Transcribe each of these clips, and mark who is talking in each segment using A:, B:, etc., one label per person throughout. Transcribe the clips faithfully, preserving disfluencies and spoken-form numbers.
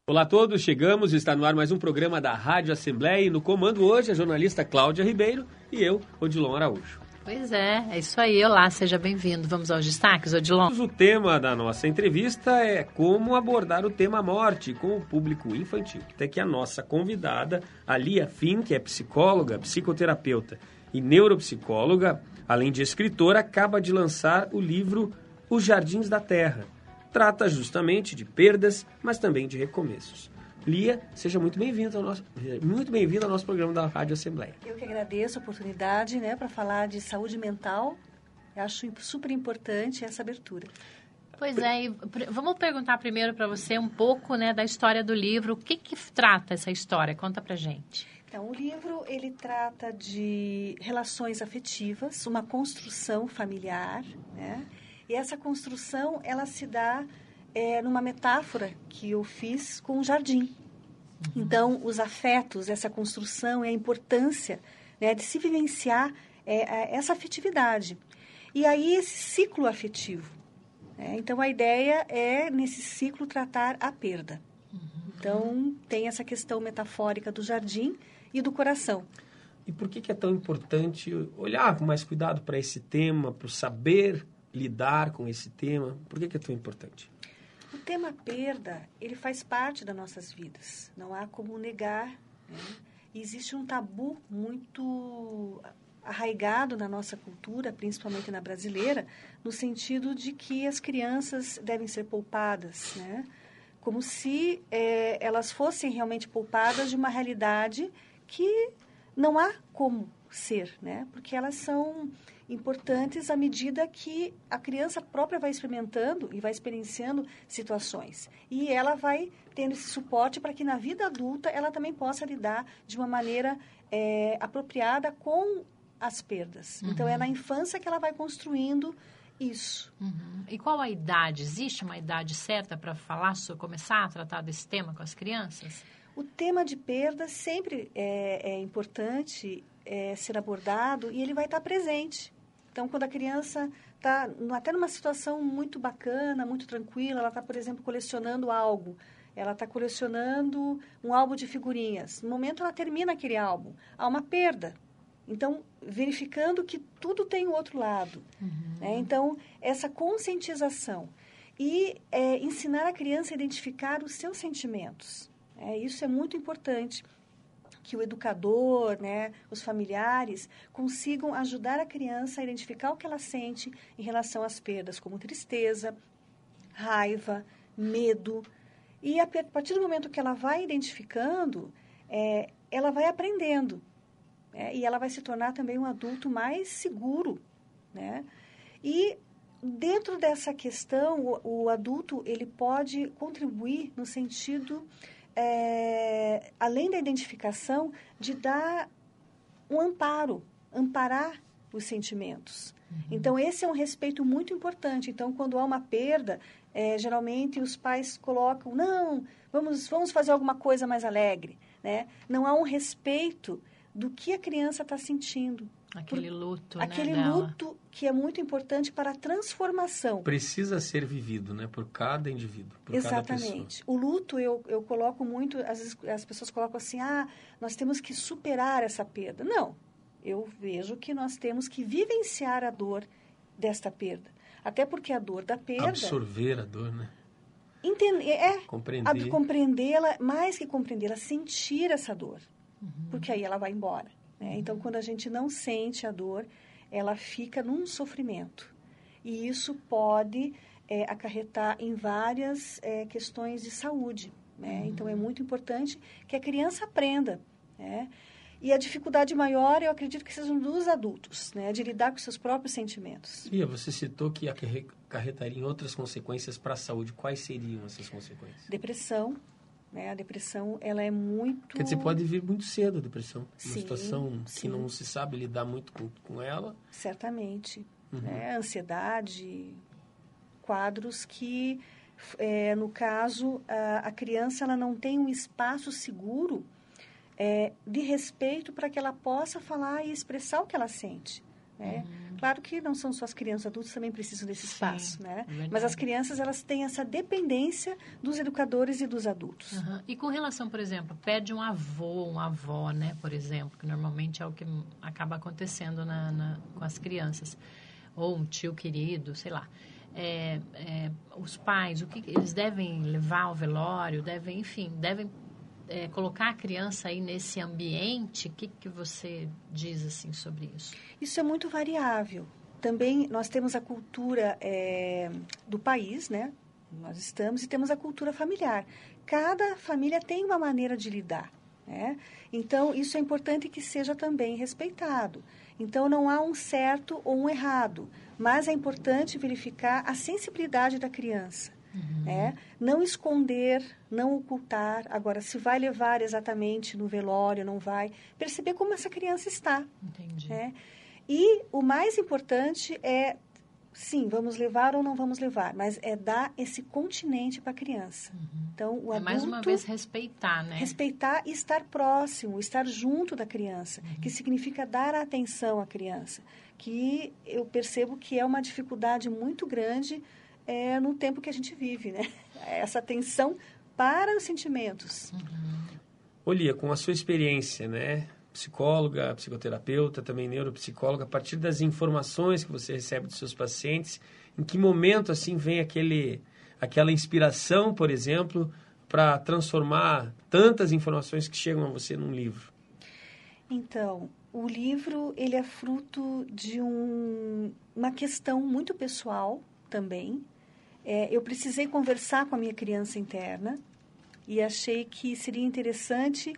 A: Olá a todos, chegamos, está no ar mais um programa da Rádio Assembleia e no comando hoje a jornalista Cláudia Ribeiro e eu, Odilon Araújo.
B: Pois é, é isso aí. Olá, seja bem-vindo. Vamos aos destaques, Odilon.
A: O tema da nossa entrevista é como abordar o tema morte com o público infantil. Até que a nossa convidada, a Lia Finn, que é psicóloga, psicoterapeuta e neuropsicóloga, além de escritora, acaba de lançar o livro Os Jardins da Terra. Trata justamente de perdas, mas também de recomeços. Lia, seja muito bem-vinda ao nosso, muito bem-vinda ao nosso programa da Rádio Assembleia.
C: Eu que agradeço a oportunidade, né, para falar de saúde mental. Eu acho super importante essa abertura.
B: Pois é, e vamos perguntar primeiro para você um pouco, né, da história do livro. O que que trata essa história? Conta pra gente.
C: Então, o livro, ele trata de relações afetivas, uma construção familiar, né? E essa construção, ela se dá é, numa metáfora que eu fiz com um jardim. Então, os afetos, essa construção e a importância, né, de se vivenciar é, essa afetividade. E aí, esse ciclo afetivo. Né? Então, a ideia é, nesse ciclo, tratar a perda. Uhum. Então, tem essa questão metafórica do jardim e do coração.
A: E por que, que é tão importante olhar com mais cuidado para esse tema, para o saber lidar com esse tema? Por que, que é tão importante?
C: O tema perda, ele faz parte das nossas vidas. Não há como negar. Né? E existe um tabu muito arraigado na nossa cultura, principalmente na brasileira, no sentido de que as crianças devem ser poupadas, né? Como se é, elas fossem realmente poupadas de uma realidade que não há como ser, né? Porque elas são importantes à medida que a criança própria vai experimentando e vai experienciando situações. E ela vai tendo esse suporte para que na vida adulta ela também possa lidar de uma maneira é, apropriada com as perdas. Uhum. Então, é na infância que ela vai construindo isso.
B: Uhum. E qual a idade? Existe uma idade certa para falar, sobre, começar a tratar desse tema com as crianças?
C: O tema de perda sempre é, é importante é, ser abordado e ele vai estar presente. Então, quando a criança está até numa situação muito bacana, muito tranquila, ela está, por exemplo, colecionando algo. Ela está colecionando um álbum de figurinhas. No momento, ela termina aquele álbum. Há uma perda. Então, verificando que tudo tem o outro lado. Uhum. Né? Então, essa conscientização. E é, ensinar a criança a identificar os seus sentimentos. É, isso é muito importante, que o educador, né, os familiares, consigam ajudar a criança a identificar o que ela sente em relação às perdas, como tristeza, raiva, medo. E a partir do momento que ela vai identificando, é, ela vai aprendendo. É, e ela vai se tornar também um adulto mais seguro. Né? E dentro dessa questão, o, o adulto ele pode contribuir no sentido... É, além da identificação, de dar um amparo, amparar os sentimentos. Uhum. Então, esse é um respeito muito importante. Então, quando há uma perda, é, geralmente os pais colocam, não, vamos, vamos fazer alguma coisa mais alegre. Né? Não há um respeito do que a criança está sentindo.
B: Aquele luto,
C: Por, aquele
B: né,
C: luto que é muito importante para a transformação.
A: Precisa ser vivido, né? Por cada indivíduo, por
C: Exatamente.
A: cada pessoa.
C: O luto, eu, eu coloco muito, às vezes as pessoas colocam assim, ah, nós temos que superar essa perda. Não, eu vejo que nós temos que vivenciar a dor desta perda. Até porque a dor da perda...
A: Absorver a dor, né?
C: Entender, é,
A: compreender.
C: compreendê-la, mais que compreendê-la, sentir essa dor. Uhum. Porque aí ela vai embora. Né? Então, quando a gente não sente a dor, ela fica num sofrimento. E isso pode é, acarretar em várias é, questões de saúde. Né? Uhum. Então, é muito importante que a criança aprenda. Né? E a dificuldade maior, eu acredito que seja dos adultos, né? De lidar com seus próprios sentimentos.
A: Lia, você citou que acarretaria outras consequências para a saúde. Quais seriam essas consequências?
C: Depressão. Né? A depressão, ela é muito...
A: Quer dizer, pode vir muito cedo a depressão.
C: Sim,
A: uma situação
C: sim.
A: que não se sabe lidar muito com, com ela.
C: Certamente.
A: Uhum.
C: Né? Ansiedade, quadros que, é, no caso, a, a criança ela não tem um espaço seguro é, de respeito para que ela possa falar e expressar o que ela sente. né?
B: Uhum.
C: Claro que não são só as crianças, adultos também precisam desse espaço,
B: Sim,
C: né?
B: verdade.
C: Mas as crianças, elas têm essa dependência dos educadores e dos adultos.
B: Uhum. E com relação, por exemplo, pede um avô, uma avó, né, por exemplo, que normalmente é o que acaba acontecendo na, na, com as crianças, ou um tio querido, sei lá. É, é, os pais, o que eles devem levar ao velório, devem, enfim, devem é, colocar a criança aí nesse ambiente. O que, que você diz assim sobre isso?
C: Isso é muito variável. Também nós temos a cultura é, do país, né? Nós estamos e temos a cultura familiar. Cada família tem uma maneira de lidar, né? Então, isso é importante que seja também respeitado. Então, não há um certo ou um errado, mas é importante verificar a sensibilidade da criança. Uhum. Né? Não esconder, não ocultar. Agora, se vai levar exatamente no velório, não vai. Perceber como essa criança está.
B: Entendi.
C: Né? E o mais importante é, sim, vamos levar ou não vamos levar, mas é dar esse continente para a criança. Uhum. Então, o
B: é
C: adulto...
B: mais uma vez respeitar, né?
C: Respeitar e estar próximo, estar junto da criança, uhum. que significa dar atenção à criança, que eu percebo que é uma dificuldade muito grande é, no tempo que a gente vive, né? Essa atenção para os sentimentos.
A: Uhum. Olia, com a sua experiência, né? Psicóloga, psicoterapeuta, também neuropsicóloga, a partir das informações que você recebe dos seus pacientes, em que momento assim vem aquele, aquela inspiração, por exemplo, para transformar tantas informações que chegam a você num livro?
C: Então, o livro ele é fruto de um, uma questão muito pessoal também. É, eu precisei conversar com a minha criança interna e achei que seria interessante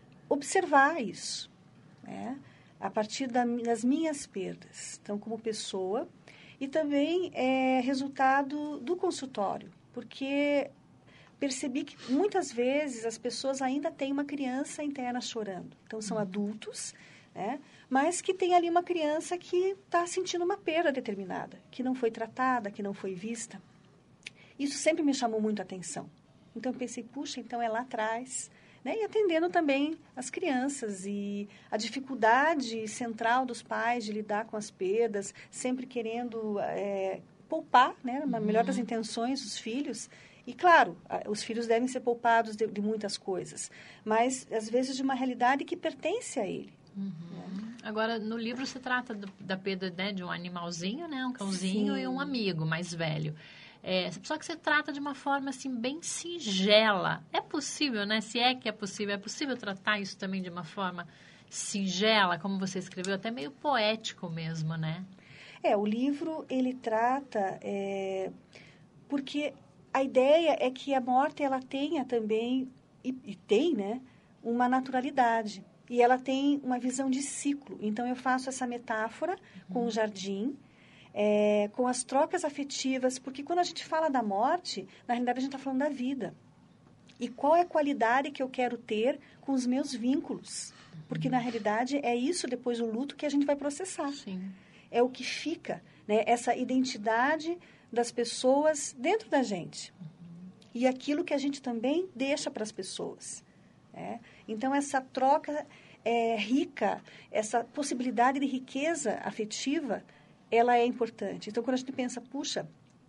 C: observar isso, né? A partir da, das minhas perdas, então como pessoa, e também é resultado do consultório, porque percebi que muitas vezes as pessoas ainda têm uma criança interna chorando, então são adultos, né? Mas que tem ali uma criança que está sentindo uma perda determinada, que não foi tratada, que não foi vista. Isso sempre me chamou muito a atenção. Então eu pensei, puxa, então é lá atrás. Né? E atendendo também as crianças e a dificuldade central dos pais de lidar com as perdas, sempre querendo é, poupar, né? Na melhor das intenções, os filhos. E, claro, os filhos devem ser poupados de, de muitas coisas, mas, às vezes, de uma realidade que pertence a ele.
B: Uhum. Né? Agora, no livro se trata do, da perda, né, de um animalzinho, né? Um cãozinho. Sim. E um amigo mais velho. É, só que você trata de uma forma, assim, bem singela. É possível, né? Se é que é possível, é possível tratar isso também de uma forma singela, como você escreveu, até meio poético mesmo, né?
C: É, o livro, ele trata... É, porque a ideia é que a morte, ela tenha também, e, e tem, né? Uma naturalidade. E ela tem uma visão de ciclo. Então, eu faço essa metáfora uhum. com o jardim... É, com as trocas afetivas, porque quando a gente fala da morte, na realidade a gente está falando da vida. E qual é a qualidade que eu quero ter com os meus vínculos? Porque, na realidade, é isso, depois do luto, que a gente vai processar.
B: Sim.
C: É o que fica, né? Essa identidade das pessoas dentro da gente. Uhum. E aquilo que a gente também deixa para as pessoas. Né? Então, essa troca é, rica, essa possibilidade de riqueza afetiva, ela é importante. Então, quando a gente pensa, puxa,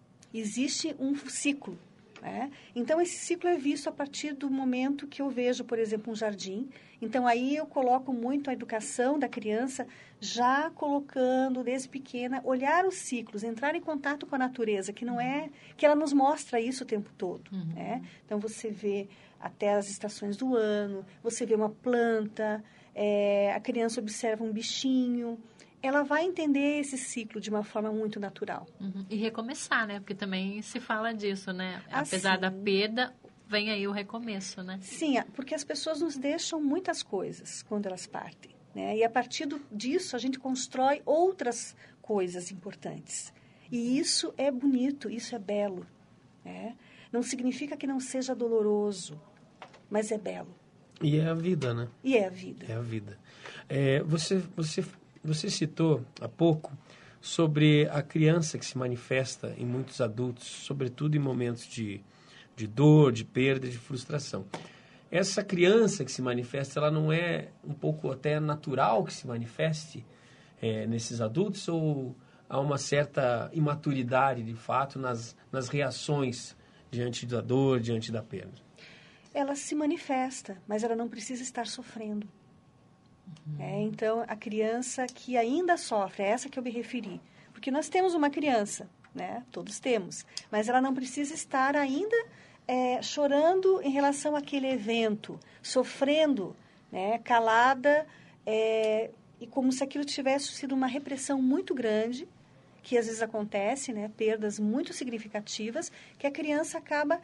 C: existe um ciclo, né? Então, esse ciclo é visto a partir do momento que eu vejo, por exemplo, um jardim. Então, aí eu coloco muito a educação da criança, já colocando, desde pequena, olhar os ciclos, entrar em contato com a natureza, que não é... que ela nos mostra isso o tempo todo, uhum. né? Então, você vê até as estações do ano, você vê uma planta, é, a criança observa um bichinho... ela vai entender esse ciclo de uma forma muito natural.
B: Uhum. E recomeçar, né? Porque também se fala disso, né?
C: Ah,
B: apesar
C: sim.
B: da perda, vem aí o recomeço, né?
C: Sim, porque as pessoas nos deixam muitas coisas quando elas partem, né? E a partir do, disso, a gente constrói outras coisas importantes. E isso é bonito, isso é belo, né? Não significa que não seja doloroso, mas é belo.
A: E é a vida, né?
C: E é a vida.
A: É a vida. É, você... você... Você citou há pouco sobre a criança que se manifesta em muitos adultos, sobretudo em momentos de, de dor, de perda, de frustração. Essa criança que se manifesta, ela não é um pouco até natural que se manifeste? é, nesses adultos ou há uma certa imaturidade, de fato, nas, nas reações diante da dor, diante da perda?
C: Ela se manifesta, mas ela não precisa estar sofrendo. Uhum. É, então, a criança que ainda sofre, é essa que eu me referi. Porque nós temos uma criança, né? Todos temos. Mas ela não precisa estar ainda é, chorando em relação àquele evento, sofrendo, né? Calada, é, e como se aquilo tivesse sido uma repressão muito grande, que às vezes acontece, né? Perdas muito significativas, que a criança acaba...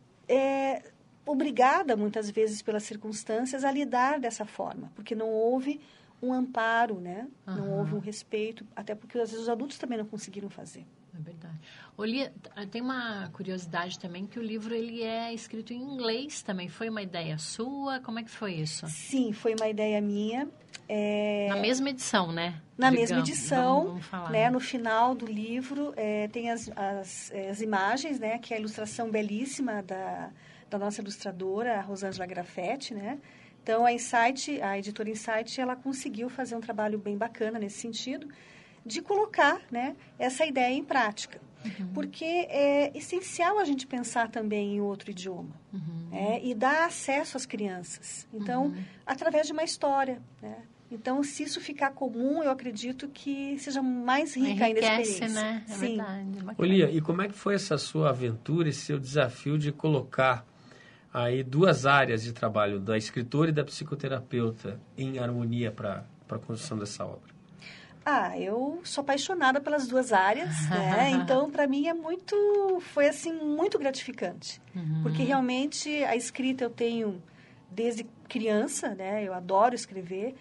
C: É, obrigada, muitas vezes, pelas circunstâncias, a lidar dessa forma, porque não houve um amparo, né? Uhum. Não houve um respeito, até porque, às vezes, os adultos também não conseguiram fazer.
B: É verdade. Olia, tem uma curiosidade também, que o livro ele é escrito em inglês também. Foi uma ideia sua? Como é que foi isso?
C: Sim, foi uma ideia minha. É...
B: Na mesma edição, né?
C: Na
B: Digamos.
C: mesma edição,
B: vamos, vamos falar,
C: né? No final do livro, é, tem as, as, as imagens, né? Que é a ilustração belíssima da... da nossa ilustradora, a Rosângela Grafetti, né? Então, a Insight, a editora Insight, ela conseguiu fazer um trabalho bem bacana nesse sentido, de colocar, né, essa ideia em prática. Uhum. Porque é essencial a gente pensar também em outro idioma, uhum. né, e dar acesso às crianças. Então, uhum. através de uma história, né? Então, se isso ficar comum, eu acredito que seja mais rica ainda a experiência.
B: Né? É
C: Sim.
B: verdade.
A: Olia, e como é que foi essa sua aventura, esse seu desafio de colocar aí duas áreas de trabalho, da escritora e da psicoterapeuta, em harmonia para a construção dessa obra? Ah,
C: eu sou apaixonada pelas duas áreas, né? Então, para mim, é muito, foi assim, muito gratificante. Uhum. Porque, realmente, a escrita eu tenho desde criança, né? Eu adoro escrever.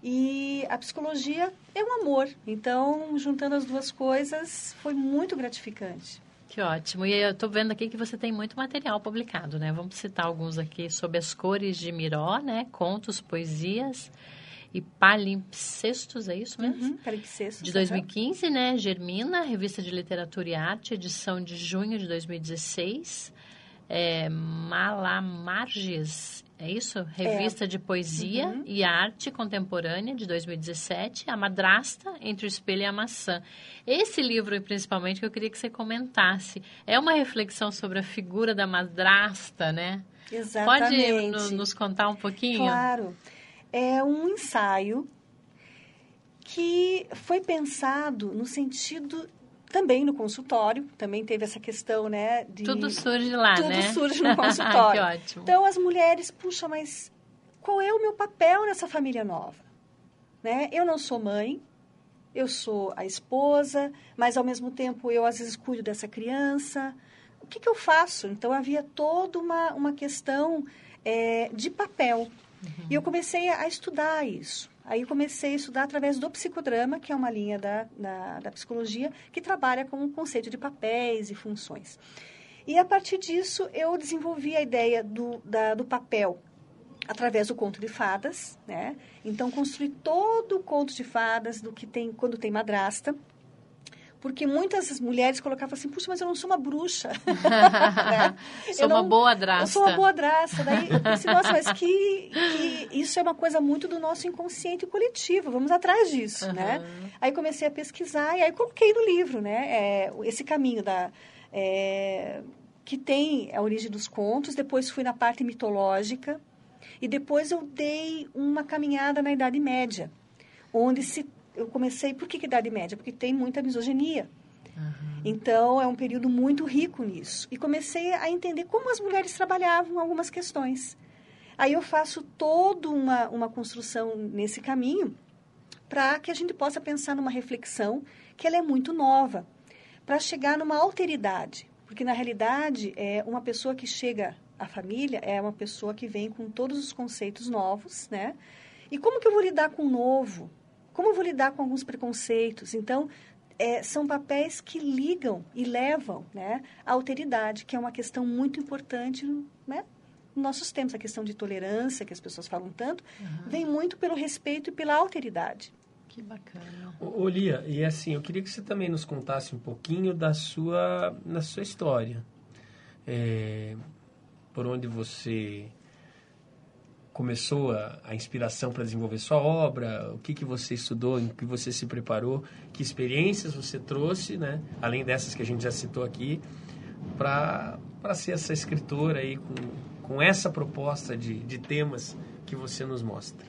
C: E a psicologia é um amor. Então, juntando as duas coisas, foi muito gratificante.
B: Que ótimo. E eu estou vendo aqui que você tem muito material publicado, né? Vamos citar alguns aqui sobre as cores de Miró, né? Contos, poesias e palimpsestos, é isso mesmo?
C: Uhum, palimpsestos.
B: De dois mil e quinze, né? Germina, Revista de Literatura e Arte, edição de junho de dois mil e dezesseis. É, Malamarges, é isso? Revista é. de Poesia uhum. e Arte Contemporânea, de dois mil e dezessete. A Madrasta, Entre o Espelho e a Maçã. Esse livro, principalmente, que eu queria que você comentasse, é uma reflexão sobre a figura da madrasta, né?
C: Exatamente.
B: Pode no, nos contar um pouquinho?
C: Claro. É um ensaio que foi pensado no sentido... Também no consultório, também teve essa questão, né? De...
B: Tudo surge lá,
C: Tudo
B: né?
C: Tudo surge no consultório.
B: Que ótimo.
C: Então, as mulheres, puxa, mas qual é o meu papel nessa família nova? Né? Eu não sou mãe, eu sou a esposa, mas, ao mesmo tempo, eu, às vezes, cuido dessa criança. O que, que eu faço? Então, havia toda uma, uma questão é, de papel. Uhum. E eu comecei a estudar isso. Aí eu comecei a estudar através do psicodrama, que é uma linha da, da, da psicologia, que trabalha com o conceito de papéis e funções. E, a partir disso, eu desenvolvi a ideia do, da, do papel através do conto de fadas, né? Então, construí todo o conto de fadas do que tem quando tem madrasta, porque muitas mulheres colocavam assim, puxa, mas eu não sou uma bruxa. Né?
B: Sou
C: eu
B: uma
C: não,
B: boa drasta.
C: Eu sou uma boa drasta. Daí eu pensei, nossa, mas que, que isso é uma coisa muito do nosso inconsciente coletivo, vamos atrás disso, uhum. né? Aí comecei a pesquisar e aí coloquei no livro, né? É, esse caminho da... É, que tem a origem dos contos, depois fui na parte mitológica e depois eu dei uma caminhada na Idade Média, onde se... Eu comecei, por que, que Idade Média? Porque tem muita misoginia. Uhum. Então, é um período muito rico nisso. E comecei a entender como as mulheres trabalhavam algumas questões. Aí eu faço toda uma, uma construção nesse caminho para que a gente possa pensar numa reflexão que ela é muito nova, para chegar numa alteridade. Porque, na realidade, é uma pessoa que chega à família é uma pessoa que vem com todos os conceitos novos, né? E como que eu vou lidar com o novo? Como eu vou lidar com alguns preconceitos? Então, é, são papéis que ligam e levam, né, à alteridade, que é uma questão muito importante, né, nos nossos tempos. A questão de tolerância, que as pessoas falam tanto, uhum. vem muito pelo respeito e pela alteridade.
B: Que bacana.
A: Ô, Lia, e assim, eu queria que você também nos contasse um pouquinho da sua, da sua história. É, por onde você começou a, a inspiração para desenvolver sua obra? O que, que você estudou, em que você se preparou? Que experiências você trouxe, né? Além dessas que a gente já citou aqui, para ser essa escritora aí com, com essa proposta de, de temas que você nos mostra?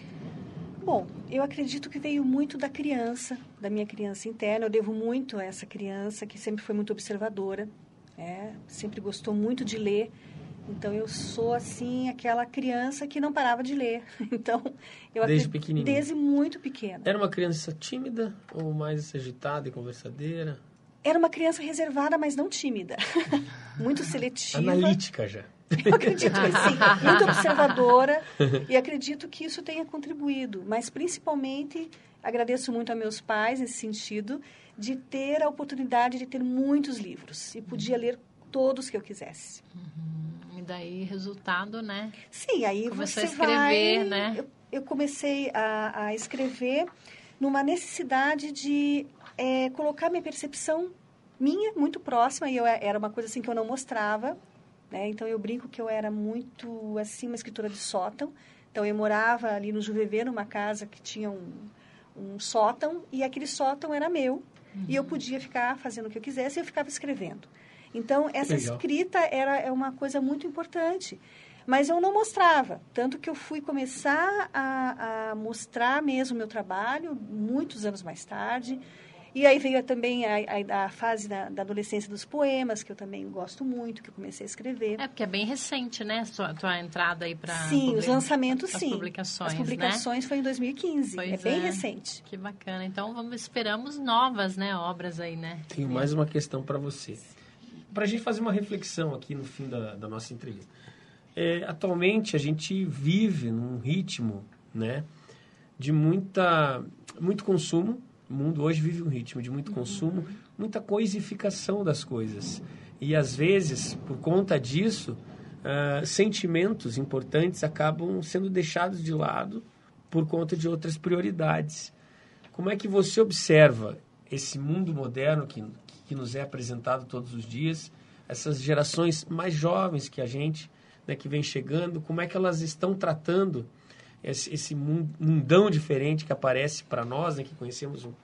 C: Bom, eu acredito que veio muito da criança, da minha criança interna. Eu devo muito a essa criança que sempre foi muito observadora, é, sempre gostou muito de ler. Então, eu sou, assim, aquela criança que não parava de ler. Então, eu
A: Desde
C: acredito,
A: pequenininha?
C: Desde muito pequena.
A: Era uma criança tímida ou mais agitada e conversadeira?
C: Era uma criança reservada, mas não tímida. Muito seletiva.
A: Analítica já.
C: Eu acredito que sim. Muito observadora. E acredito que isso tenha contribuído. Mas, principalmente, agradeço muito a meus pais nesse sentido, de ter a oportunidade de ter muitos livros. E podia ler todos que eu quisesse.
B: Uhum. E daí, resultado, né?
C: Sim, aí
B: Começou
C: você
B: a escrever,
C: vai...
B: né?
C: Eu, eu comecei a, a escrever numa necessidade de é, colocar minha percepção minha muito próxima, e eu era uma coisa assim que eu não mostrava, né? Então, eu brinco que eu era muito, assim, uma escritora de sótão. Então, eu morava ali no Juvevê, numa casa que tinha um, um sótão, e aquele sótão era meu, uhum. E eu podia ficar fazendo o que eu quisesse, e eu ficava escrevendo. Então, essa Legal. escrita era é uma coisa muito importante. Mas eu não mostrava. Tanto que eu fui começar a, a mostrar mesmo o meu trabalho muitos anos mais tarde. E aí veio também a, a, a fase da, da adolescência dos poemas, que eu também gosto muito, que eu comecei a escrever.
B: É, porque é bem recente, né? Sua, tua entrada aí para...
C: Sim, public... os lançamentos,
B: as
C: sim.
B: publicações,
C: As publicações, né? Foi em dois mil e quinze. Pois é bem é. recente.
B: Que bacana. Então, vamos, esperamos novas, né, obras aí, né?
A: Tenho mais uma questão para você. Para a gente fazer uma reflexão aqui no fim da, da nossa entrevista. É, atualmente, a gente vive num ritmo, né, de muita, muito consumo. O mundo hoje vive um ritmo de muito consumo, muita coisificação das coisas. E, às vezes, por conta disso, uh, sentimentos importantes acabam sendo deixados de lado por conta de outras prioridades. Como é que você observa esse mundo moderno que, que nos é apresentado todos os dias, essas gerações mais jovens que a gente, né, que vem chegando, como é que elas estão tratando esse, esse mundão diferente que aparece para nós, né, que conhecemos um,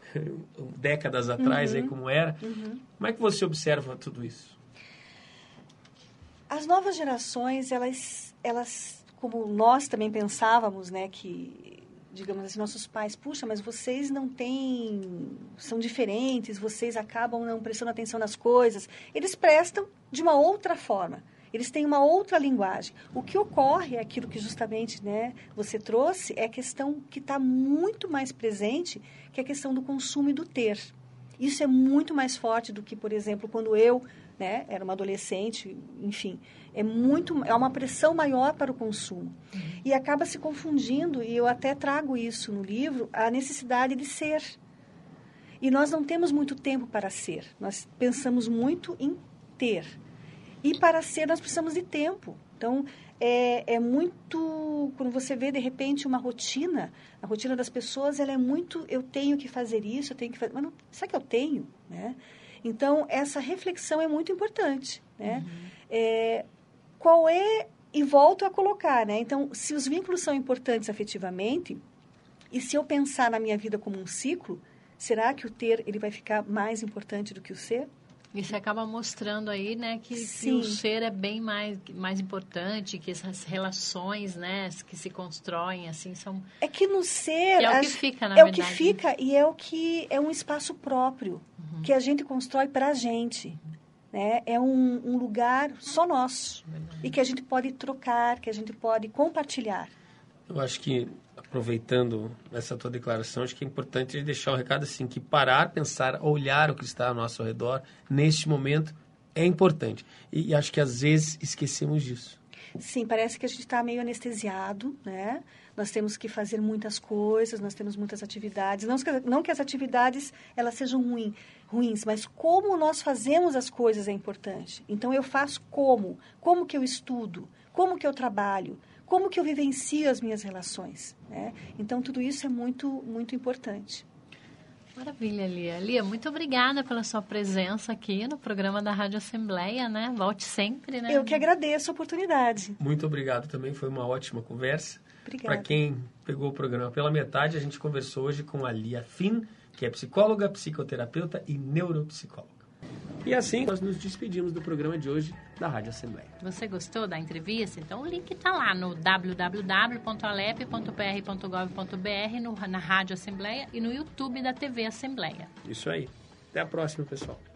A: um, décadas atrás, uhum. aí, como era. Uhum. Como é que você observa tudo isso?
C: As novas gerações, elas, elas como nós também pensávamos, né, que, digamos assim, nossos pais, puxa, mas vocês não têm, são diferentes, vocês acabam não prestando atenção nas coisas. Eles prestam de uma outra forma. Eles têm uma outra linguagem. O que ocorre é aquilo que justamente, né, você trouxe, é a questão que está muito mais presente, que é a questão do consumo e do ter. Isso é muito mais forte do que, por exemplo, quando eu, né, era uma adolescente, enfim, é muito, é uma pressão maior para o consumo. Uhum. E acaba se confundindo, e eu até trago isso no livro, a necessidade de ser. E nós não temos muito tempo para ser. Nós pensamos muito em ter. E para ser, nós precisamos de tempo. Então, é, é muito... Quando você vê, de repente, uma rotina, a rotina das pessoas, ela é muito... Eu tenho que fazer isso, eu tenho que fazer... Mas não, será que eu tenho? Né? Então, essa reflexão é muito importante. Né? Uhum. É, qual é... E volto a colocar, né? Então, se os vínculos são importantes afetivamente, e se eu pensar na minha vida como um ciclo, será que o ter ele vai ficar mais importante do que o ser?
B: E você acaba mostrando aí, né, que, que o ser é bem mais, mais importante, que essas relações, né, que se constroem, assim, são...
C: É que no ser...
B: Que é o que fica, na
C: é
B: verdade.
C: É o que fica e é o que é um espaço próprio, uhum. que a gente constrói pra gente. Uhum. Né? É um, um lugar só nosso. Verdade. E que a gente pode trocar, que a gente pode compartilhar.
A: Eu acho que, aproveitando essa tua declaração, acho que é importante deixar um recado assim, que parar, pensar, olhar o que está ao nosso redor, neste momento, é importante. E, e acho que, às vezes, esquecemos disso.
C: Sim, parece que a gente está meio anestesiado, né? Nós temos que fazer muitas coisas, nós temos muitas atividades. Não, não que as atividades elas sejam ruim, ruins, mas como nós fazemos as coisas é importante. Então, eu faço como? Como que eu estudo? Como que eu trabalho? Como que eu vivencio as minhas relações, né? Então, tudo isso é muito, muito importante.
B: Maravilha, Lia. Lia, muito obrigada pela sua presença aqui no programa da Rádio Assembleia, né? Volte sempre, né?
C: Eu que agradeço a oportunidade.
A: Muito obrigado também, foi uma ótima conversa.
C: Obrigada.
A: Para quem pegou o programa pela metade, a gente conversou hoje com a Lia Finn, que é psicóloga, psicoterapeuta e neuropsicóloga. E assim nós nos despedimos do programa de hoje da Rádio Assembleia.
B: Você gostou da entrevista? Então o link está lá no w w w ponto alep ponto p r ponto gov ponto b r, no, na Rádio Assembleia e no YouTube da T V Assembleia.
A: Isso aí. Até a próxima, pessoal.